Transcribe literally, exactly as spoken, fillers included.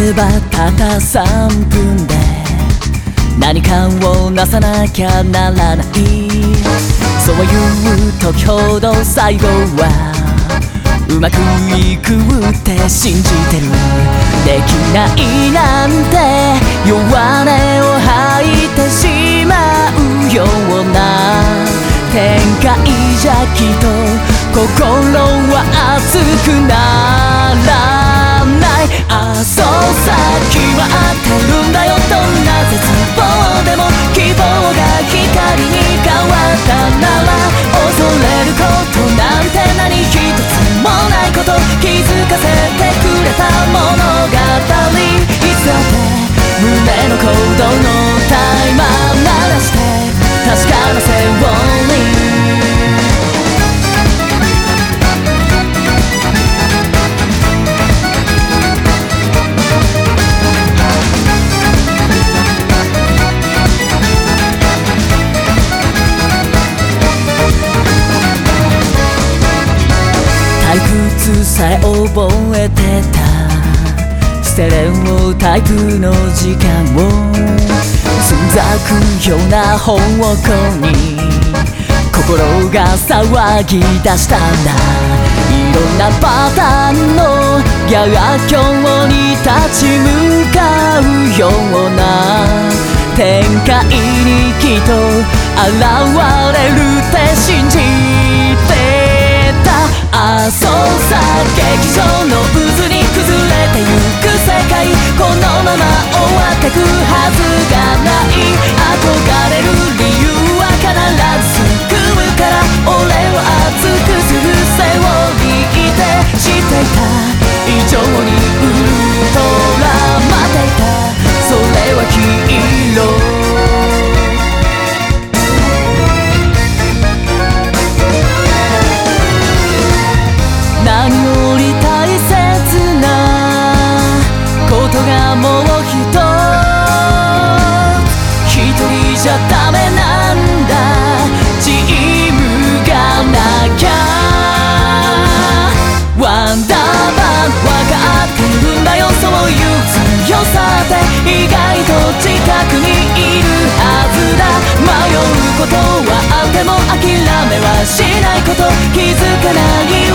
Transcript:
ればたったさんぷんで何かをなさなきゃならない、そういう時ほど最後はうまくいくって信じてる。できないなんて弱音を吐いてしまうような展開じゃきっと心は熱くならない。あ、そうさ、決まってるんだよ。どんな絶望でも希望が光に変わったなら恐れることなんて何一つもないこと気づかせてくれた物語。いつだって胸の鼓動のタイマー鳴らして確かなセオリー。退屈さえ覚えてたステレオタイプの時間をつんざくような方向に心が騒ぎ出したんだ。いろんなパターンの逆境に立ち向かうような展開にきっと現れるって信じてた。あ、そうさ、劇場の渦に崩れてゆく世界このまま終わってくはずがない。憧れる理由は必ず救うから俺を熱くするセオリーで知っていた以上にウルトラ待っていた。それはヒーロー。何より大切なことがもう一つ、一人じゃダメなんだ。チームがなきゃワンダーバン分かってるんだよ。そういう強さって意外と近くにいるはずだ。迷うことはあっても諦めはしないこと気づかない